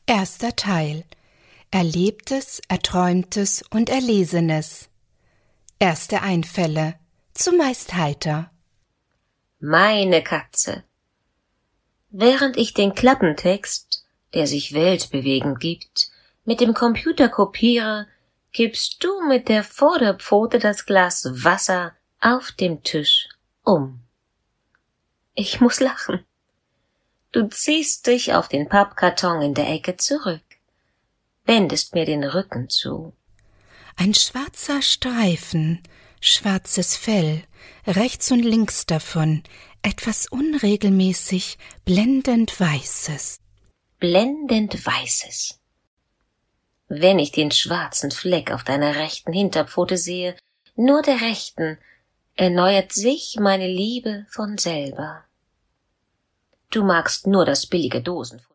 Erster Teil. Erlebtes, Erträumtes und Erlesenes. Erste Einfälle. Zumeist heiter. Meine Katze. Während ich den Klappentext, der sich weltbewegend gibt, mit dem Computer kopiere, gibst du mit der Vorderpfote das Glas Wasser auf dem Tisch um. Ich muss lachen. Du ziehst dich auf den Pappkarton in der Ecke zurück, wendest mir den Rücken zu. Ein schwarzer Streifen, schwarzes Fell, rechts und links davon, etwas unregelmäßig, blendend Weißes. Blendend Weißes. Wenn ich den schwarzen Fleck auf deiner rechten Hinterpfote sehe, nur der rechten, erneuert sich meine Liebe von selber. Du magst nur das billige Dosenfutter.